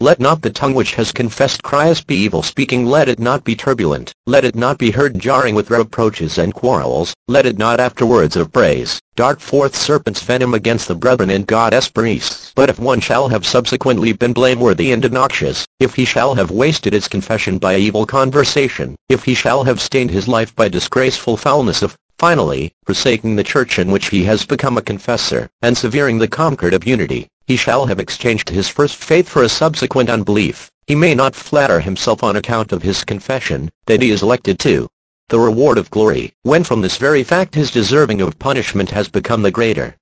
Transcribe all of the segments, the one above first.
Let not the tongue which has confessed Christ be evil-speaking, let it not be turbulent, let it not be heard jarring with reproaches and quarrels, let it not after words of praise dart forth serpent's venom against the brethren and God's priests. But if one shall have subsequently been blameworthy and obnoxious, if he shall have wasted his confession by evil conversation, if he shall have stained his life by disgraceful foulness of, finally, forsaking the church in which he has become a confessor, and severing the concord of unity, he shall have exchanged his first faith for a subsequent unbelief, he may not flatter himself on account of his confession, that he is elected to the reward of glory, when from this very fact his deserving of punishment has become the greater.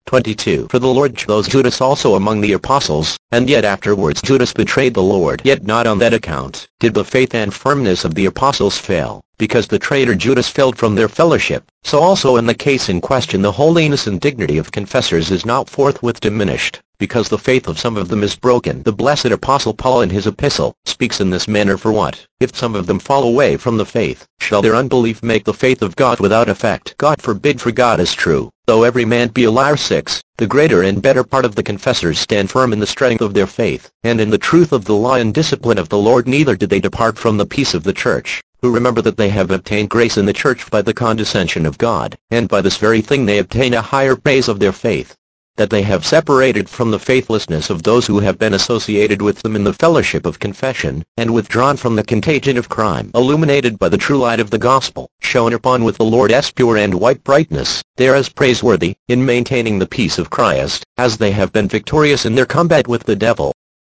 22. For the Lord chose Judas also among the apostles, and yet afterwards Judas betrayed the Lord. Yet not on that account did the faith and firmness of the apostles fail, because the traitor Judas fell from their fellowship. So also in the case in question the holiness and dignity of confessors is not forthwith diminished, because the faith of some of them is broken. The blessed Apostle Paul in his epistle speaks in this manner: for what, if some of them fall away from the faith, shall their unbelief make the faith of God without effect? God forbid, for God is true, though every man be a liar. 6. The greater and better part of the confessors stand firm in the strength of their faith, and in the truth of the law and discipline of the Lord, neither did they depart from the peace of the church, who remember that they have obtained grace in the church by the condescension of God, and by this very thing they obtain a higher praise of their faith, that they have separated from the faithlessness of those who have been associated with them in the fellowship of confession, and withdrawn from the contagion of crime. Illuminated by the true light of the gospel, shone upon with the Lord's pure and white brightness, they are as praiseworthy, in maintaining the peace of Christ, as they have been victorious in their combat with the devil.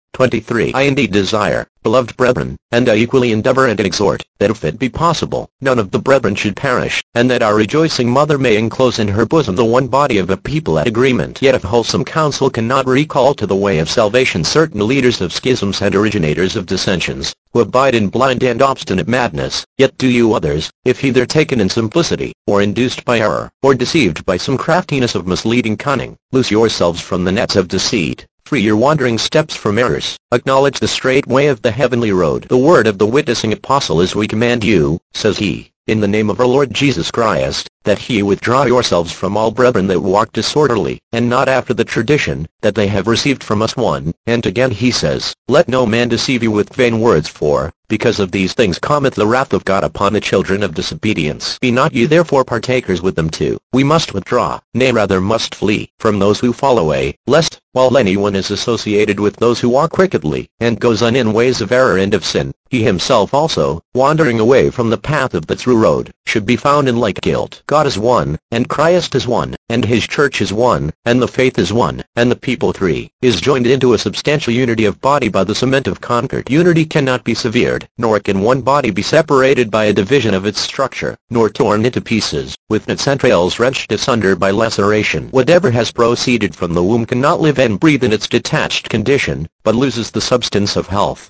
23. I indeed desire, beloved brethren, and I equally endeavor and exhort, that if it be possible, none of the brethren should perish, and that our rejoicing mother may enclose in her bosom the one body of a people at agreement. Yet if wholesome counsel cannot recall to the way of salvation certain leaders of schisms and originators of dissensions, who abide in blind and obstinate madness, yet do you others, if either taken in simplicity, or induced by error, or deceived by some craftiness of misleading cunning, loose yourselves from the nets of deceit, free your wandering steps from errors, acknowledge the straight way of the heavenly road. The word of the witnessing apostle is, we command you, says he, in the name of our Lord Jesus Christ, that ye withdraw yourselves from all brethren that walk disorderly, and not after the tradition that they have received from us. 1. And again he says, let no man deceive you with vain words, for, because of these things cometh the wrath of God upon the children of disobedience. Be not ye therefore partakers with them too. We must withdraw, nay rather must flee, from those who fall away, lest, while anyone is associated with those who walk wickedly, and goes on in ways of error and of sin, he himself also, wandering away from the path of the true road, should be found in like guilt. God is one, and Christ is one, and his church is one, and the faith is one, and the people 3, is joined into a substantial unity of body by the cement of concord. Unity cannot be severed, nor can one body be separated by a division of its structure, nor torn into pieces, with its entrails wrenched asunder by laceration. Whatever has proceeded from the womb cannot live and breathe in its detached condition, but loses the substance of health.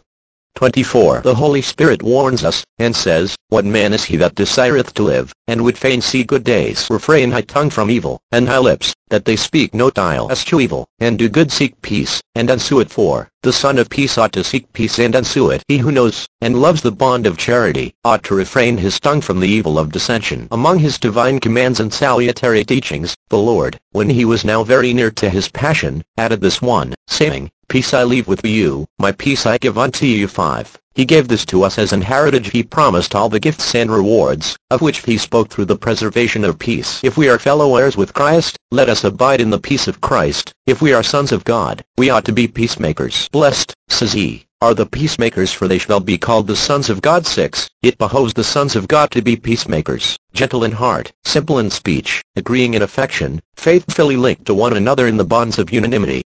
24. The Holy Spirit warns us, and says, what man is he that desireth to live, and would fain see good days? Refrain thy tongue from evil, and thy lips, that they speak no guile as to evil, and do good. Seek peace, and ensue it. For the Son of Peace ought to seek peace and ensue it. He who knows, and loves the bond of charity, ought to refrain his tongue from the evil of dissension. Among his divine commands and salutary teachings, the Lord, when he was now very near to his passion, added this one, saying, peace I leave with you, my peace I give unto you. 5. He gave this to us as an heritage. He promised all the gifts and rewards, of which he spoke through the preservation of peace. If we are fellow heirs with Christ, let us abide in the peace of Christ. If we are sons of God, we ought to be peacemakers. Blessed, says he, are the peacemakers, for they shall be called the sons of God. 6. It behoves the sons of God to be peacemakers, gentle in heart, simple in speech, agreeing in affection, faithfully linked to one another in the bonds of unanimity.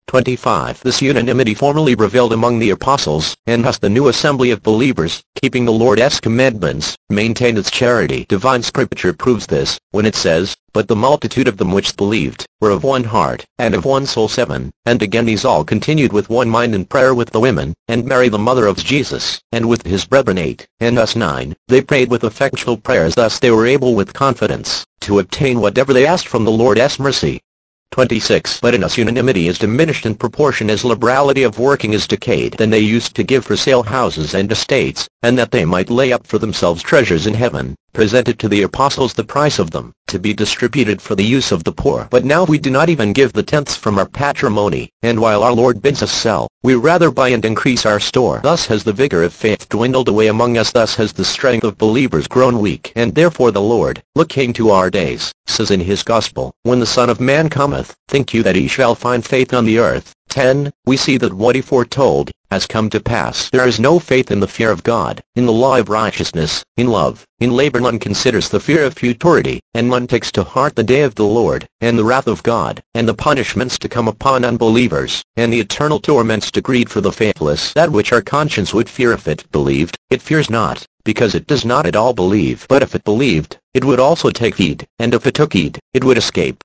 25. This unanimity formerly prevailed among the apostles, and thus the new assembly of believers, keeping the Lord's commandments, maintained its charity. Divine Scripture proves this, when it says, but the multitude of them which believed, were of one heart, and of one soul. 7. And again these all continued with one mind in prayer with the women, and Mary the mother of Jesus, and with his brethren. 8. And thus 9. They prayed with effectual prayers. Thus they were able with confidence, to obtain whatever they asked from the Lord's mercy. 26. But in us unanimity is diminished in proportion as liberality of working is decayed. Then they used to give for sale houses and estates, and that they might lay up for themselves treasures in heaven, presented to the apostles the price of them, to be distributed for the use of the poor. But now we do not even give the tenths from our patrimony, and while our Lord bids us sell, we rather buy and increase our store. Thus has the vigor of faith dwindled away among us, thus has the strength of believers grown weak. And therefore the Lord, looking to our days, says in his gospel, when the Son of Man cometh, think you that he shall find faith on the earth? 10. We see that what he foretold has come to pass. There is no faith in the fear of God, in the law of righteousness, in love, in labor. None considers the fear of futurity, and none takes to heart the day of the Lord, and the wrath of God, and the punishments to come upon unbelievers, and the eternal torments decreed for the faithless. That which our conscience would fear if it believed, it fears not, because it does not at all believe. But if it believed, it would also take heed, and if it took heed, it would escape.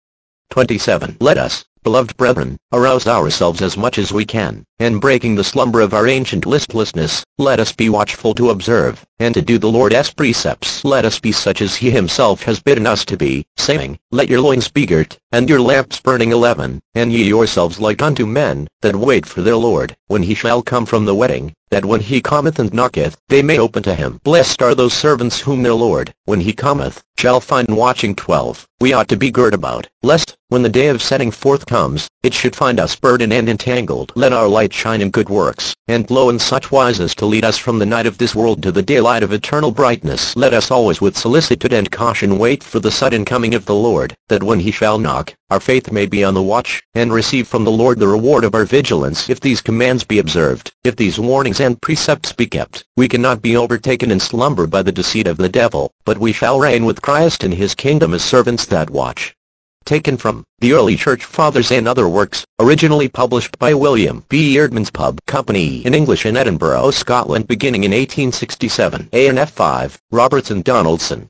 27. Let us, beloved brethren, arouse ourselves as much as we can, and breaking the slumber of our ancient listlessness, let us be watchful to observe, and to do the Lord's precepts. Let us be such as he himself has bidden us to be, saying, let your loins be girt, and your lamps burning. 11. And ye yourselves like unto men, that wait for their Lord, when he shall come from the wedding, that when he cometh and knocketh, they may open to him. Blessed are those servants whom their Lord, when he cometh, shall find watching. 12. We ought to be girt about, lest, when the day of setting forth comes, it should find us burdened and entangled. Let our light shine in good works, and glow in such wise as to lead us from the night of this world to the daylight of eternal brightness. Let us always with solicitude and caution wait for the sudden coming of the Lord, that when he shall knock, our faith may be on the watch, and receive from the Lord the reward of our vigilance. If these commands be observed, if these warnings and precepts be kept, we cannot be overtaken in slumber by the deceit of the devil, but we shall reign with Christ in his kingdom as servants that watch. Taken from The Early Church Fathers and Other Works, originally published by William B. Eerdmans Pub Company in English in Edinburgh, Scotland, beginning in 1867. A&F 5, Robertson Donaldson.